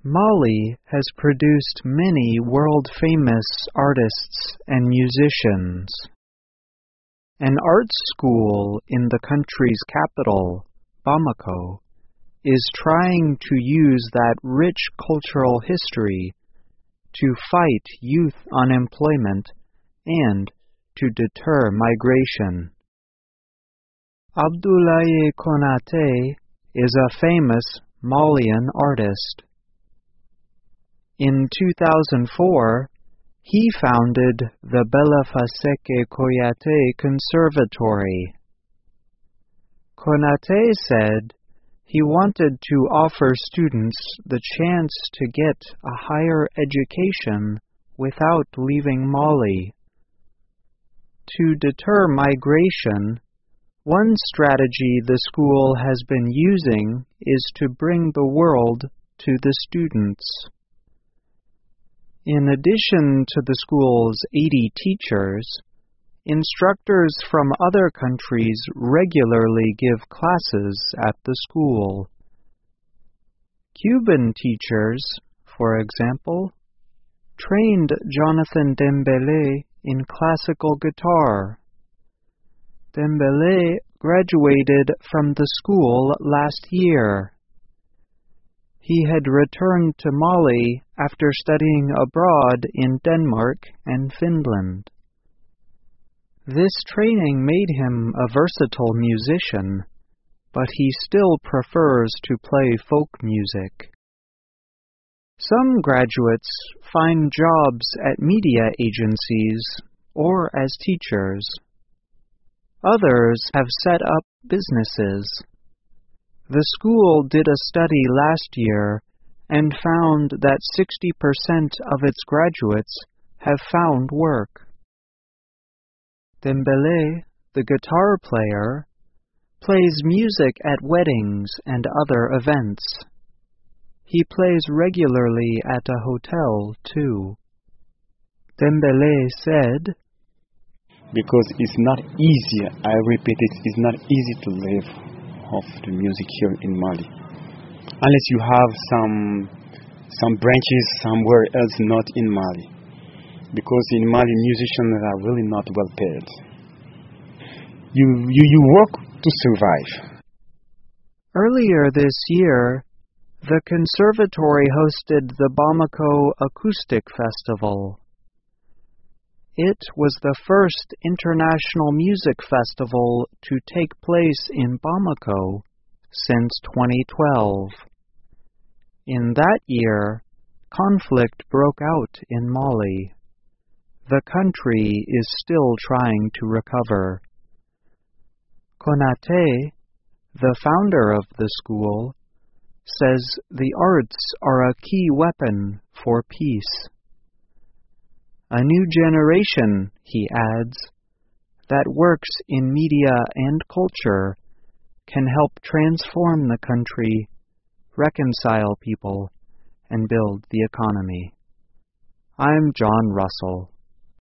Mali has produced many world-famous artists and musicians. An art school in the country's capital, Bamako, is trying to use that rich cultural history to fight youth unemployment and to deter migration. Abdoulaye Konaté is a famous Malian artist. In 2004, he founded the Belafaseke Koyate Conservatory. Konaté said he wanted to offer students the chance to get a higher education without leaving Mali. To deter migration, one strategy the school has been using is to bring the world to the students. In addition to the school's 80 teachers, instructors from other countries regularly give classes at the school. Cuban teachers, for example, trained Jonathan Dembélé in classical guitar. Dembélé graduated from the school last year. He had returned to Mali after studying abroad in Denmark and Finland. This training made him a versatile musician, but he still prefers to play folk music. Some graduates find jobs at media agencies or as teachers. Others have set up businesses. The school did a study last year and found that 60% of its graduates have found work. Dembélé, the guitar player, plays music at weddings and other events. He plays regularly at a hotel, too. Dembélé said, "Because it's not easy, I repeat it, it's not easy to live off the music here in Mali. Unless you have some branches somewhere else, not in Mali. Because in Mali, musicians are really not well paid. You work to survive." Earlier this year, the conservatory hosted the Bamako Acoustic Festival. It was the first international music festival to take place in Bamako since 2012. In that year, conflict broke out in Mali. The country is still trying to recover. Konaté, the founder of the school, says the arts are a key weapon for peace. A new generation, he adds, that works in media and culture can help transform the country, reconcile people, and build the economy. I'm John Russell.